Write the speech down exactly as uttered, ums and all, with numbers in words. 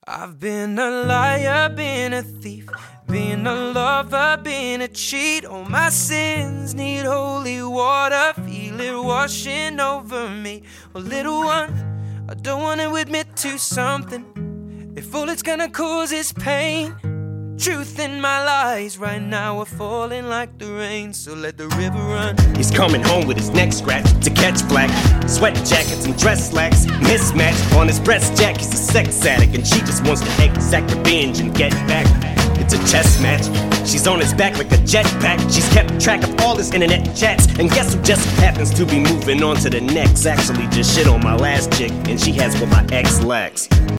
I've been a liar, been a thief, been a lover, been a cheat. All my sins need holy water, feel it washing over me. Well, little one, I don't want to admit to something. If all it's gonna cause is pain, truth in my lies right now are falling like the rain, so let the river run. He's coming home with his neck scratched to catch black. Sweat jackets and dress slacks mismatched. On his breast jack, he's a sex addict, and she just wants to exact revenge and get back. It's a chess match. She's on his back like a jetpack. She's kept track of all his internet chats, and guess who just happens to be moving on to the next? Actually just shit on my last chick, and she has what my ex lacks.